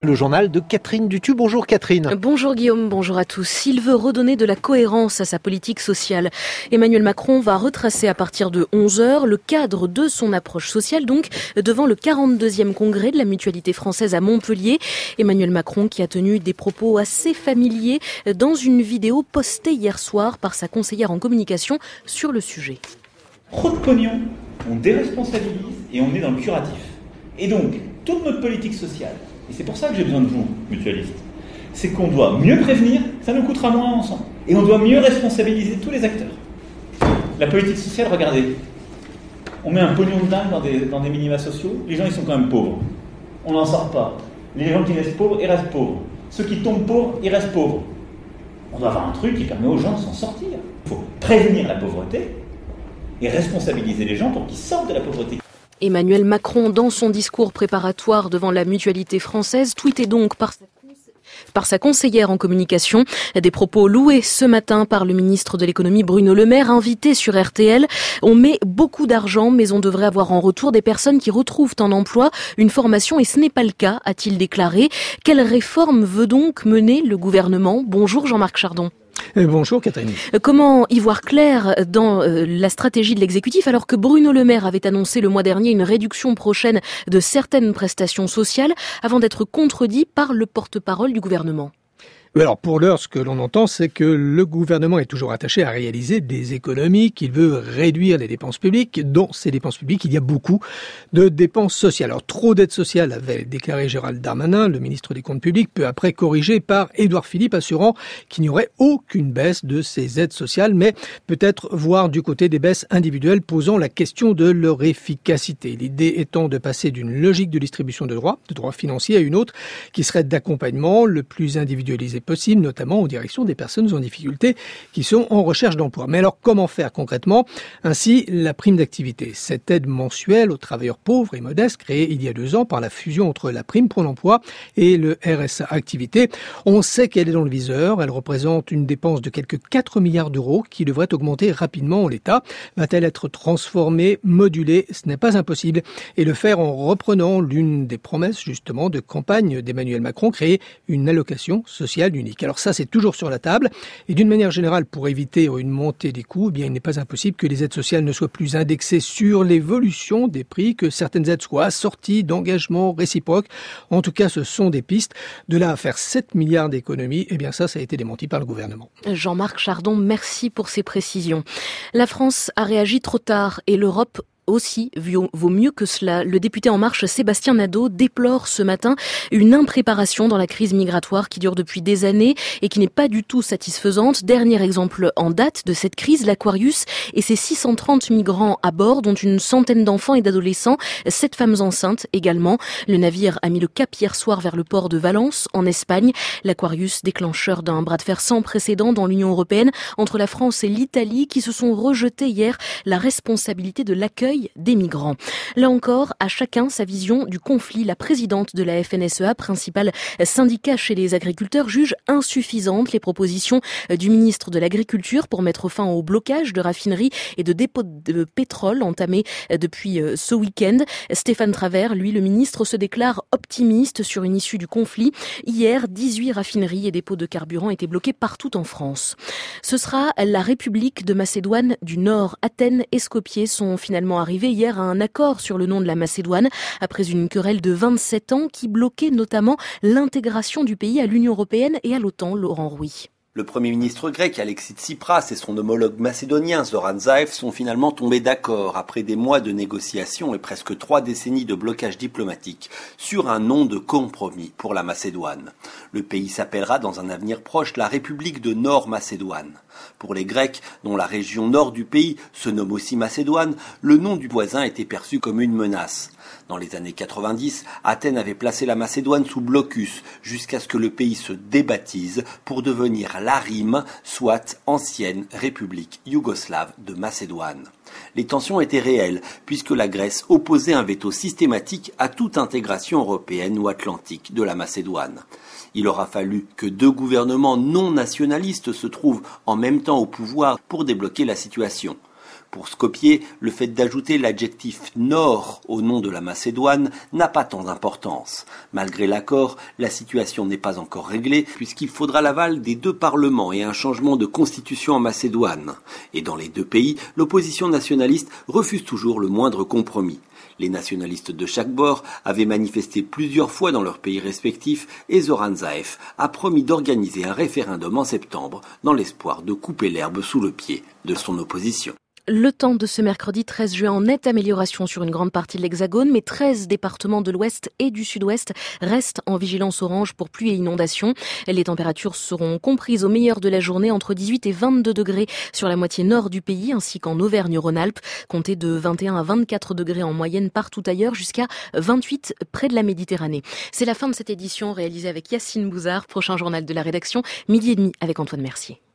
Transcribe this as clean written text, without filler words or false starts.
le journal de Catherine Dutu. Bonjour Catherine. Bonjour Guillaume, bonjour à tous. Il veut redonner de la cohérence à sa politique sociale. Emmanuel Macron va retracer à partir de 11h le cadre de son approche sociale, donc devant le 42e congrès de la Mutualité française à Montpellier. Emmanuel Macron qui a tenu des propos assez familiers dans une vidéo postée hier soir par sa conseillère en communication sur le sujet. Trop de pognon, on déresponsabilise et on est dans le curatif. Et donc, toute notre politique sociale, et c'est pour ça que j'ai besoin de vous, mutualistes, c'est qu'on doit mieux prévenir, ça nous coûtera moins ensemble. Et on doit mieux responsabiliser tous les acteurs. La politique sociale, regardez, on met un pognon de dingue dans des minima sociaux, les gens ils sont quand même pauvres. On n'en sort pas. Les gens qui restent pauvres, ils restent pauvres. Ceux qui tombent pauvres, ils restent pauvres. On doit avoir un truc qui permet aux gens de s'en sortir. Il faut prévenir la pauvreté et responsabiliser les gens pour qu'ils sortent de la pauvreté. Emmanuel Macron, dans son discours préparatoire devant la Mutualité française, tweetait donc par sa conseillère en communication des propos loués ce matin par le ministre de l'économie Bruno Le Maire, invité sur RTL. On met beaucoup d'argent, mais on devrait avoir en retour des personnes qui retrouvent en emploi une formation et ce n'est pas le cas, a-t-il déclaré. Quelle réforme veut donc mener le gouvernement ? Bonjour Jean-Marc Chardon. Bonjour Catherine. Comment y voir clair dans la stratégie de l'exécutif alors que Bruno Le Maire avait annoncé le mois dernier une réduction prochaine de certaines prestations sociales avant d'être contredit par le porte-parole du gouvernement ? Alors pour l'heure, ce que l'on entend, c'est que le gouvernement est toujours attaché à réaliser des économies, qu'il veut réduire les dépenses publiques. Dans ces dépenses publiques, il y a beaucoup de dépenses sociales. Alors trop d'aides sociales, avait déclaré Gérald Darmanin, le ministre des Comptes publics, peu après corrigé par Édouard Philippe, assurant qu'il n'y aurait aucune baisse de ces aides sociales, mais peut-être voir du côté des baisses individuelles, posant la question de leur efficacité. L'idée étant de passer d'une logique de distribution de droits financiers, à une autre qui serait d'accompagnement le plus individualisé possible, notamment en direction des personnes en difficulté qui sont en recherche d'emploi. Mais alors, comment faire concrètement ? Ainsi, la prime d'activité, cette aide mensuelle aux travailleurs pauvres et modestes, créée il y a 2 ans par la fusion entre la prime pour l'emploi et le RSA activité. On sait qu'elle est dans le viseur. Elle représente une dépense de quelques 4 milliards d'euros qui devrait augmenter rapidement en l'état. Va-t-elle être transformée, modulée ? Ce n'est pas impossible. Et le faire en reprenant l'une des promesses, justement, de campagne d'Emmanuel Macron, créer une allocation sociale unique. Alors ça, c'est toujours sur la table. Et d'une manière générale, pour éviter une montée des coûts, eh bien, il n'est pas impossible que les aides sociales ne soient plus indexées sur l'évolution des prix, que certaines aides soient assorties d'engagements réciproques. En tout cas, ce sont des pistes. De là à faire 7 milliards d'économies, eh bien ça a été démenti par le gouvernement. Jean-Marc Chardon, merci pour ces précisions. La France a réagi trop tard et l'Europe aussi vaut mieux que cela. Le député En Marche Sébastien Nadeau déplore ce matin une impréparation dans la crise migratoire qui dure depuis des années et qui n'est pas du tout satisfaisante. Dernier exemple en date de cette crise, l'Aquarius et ses 630 migrants à bord, dont une centaine d'enfants et d'adolescents, 7 femmes enceintes également. Le navire a mis le cap hier soir vers le port de Valence, en Espagne. L'Aquarius, déclencheur d'un bras de fer sans précédent dans l'Union européenne entre la France et l'Italie, qui se sont rejetés hier la responsabilité de l'accueil des migrants. Là encore, à chacun sa vision du conflit. La présidente de la FNSEA, principal syndicat chez les agriculteurs, juge insuffisantes les propositions du ministre de l'Agriculture pour mettre fin au blocage de raffineries et de dépôts de pétrole entamés depuis ce week-end. Stéphane Travert, lui, le ministre, se déclare optimiste sur une issue du conflit. Hier, 18 raffineries et dépôts de carburant étaient bloqués partout en France. Ce sera la République de Macédoine du Nord. Athènes et Skopje sont finalement arrivé hier à un accord sur le nom de la Macédoine, après une querelle de 27 ans qui bloquait notamment l'intégration du pays à l'Union européenne et à l'OTAN. Laurent Rouy. Le Premier ministre grec Alexis Tsipras et son homologue macédonien Zoran Zaev sont finalement tombés d'accord après des mois de négociations et presque 3 décennies de blocage diplomatique sur un nom de compromis pour la Macédoine. Le pays s'appellera dans un avenir proche la République de Nord-Macédoine. Pour les Grecs, dont la région nord du pays se nomme aussi Macédoine, le nom du voisin était perçu comme une menace. Dans les années 90, Athènes avait placé la Macédoine sous blocus jusqu'à ce que le pays se débaptise pour devenir l'ARYM, soit ancienne République yougoslave de Macédoine. Les tensions étaient réelles puisque la Grèce opposait un veto systématique à toute intégration européenne ou atlantique de la Macédoine. Il aura fallu que 2 gouvernements non nationalistes se trouvent en même temps au pouvoir pour débloquer la situation. Pour Skopje, le fait d'ajouter l'adjectif « nord » au nom de la Macédoine n'a pas tant d'importance. Malgré l'accord, la situation n'est pas encore réglée puisqu'il faudra l'aval des deux parlements et un changement de constitution en Macédoine. Et dans les deux pays, l'opposition nationaliste refuse toujours le moindre compromis. Les nationalistes de chaque bord avaient manifesté plusieurs fois dans leurs pays respectifs et Zoran Zaev a promis d'organiser un référendum en septembre dans l'espoir de couper l'herbe sous le pied de son opposition. Le temps de ce mercredi 13 juin en nette amélioration sur une grande partie de l'Hexagone, mais 13 départements de l'Ouest et du Sud-Ouest restent en vigilance orange pour pluie et inondations. Les températures seront comprises au meilleur de la journée entre 18 et 22 degrés sur la moitié nord du pays ainsi qu'en Auvergne-Rhône-Alpes. Comptez de 21 à 24 degrés en moyenne partout ailleurs jusqu'à 28 près de la Méditerranée. C'est la fin de cette édition réalisée avec Yacine Bouzard. Prochain journal de la rédaction, 12h30 avec Antoine Mercier.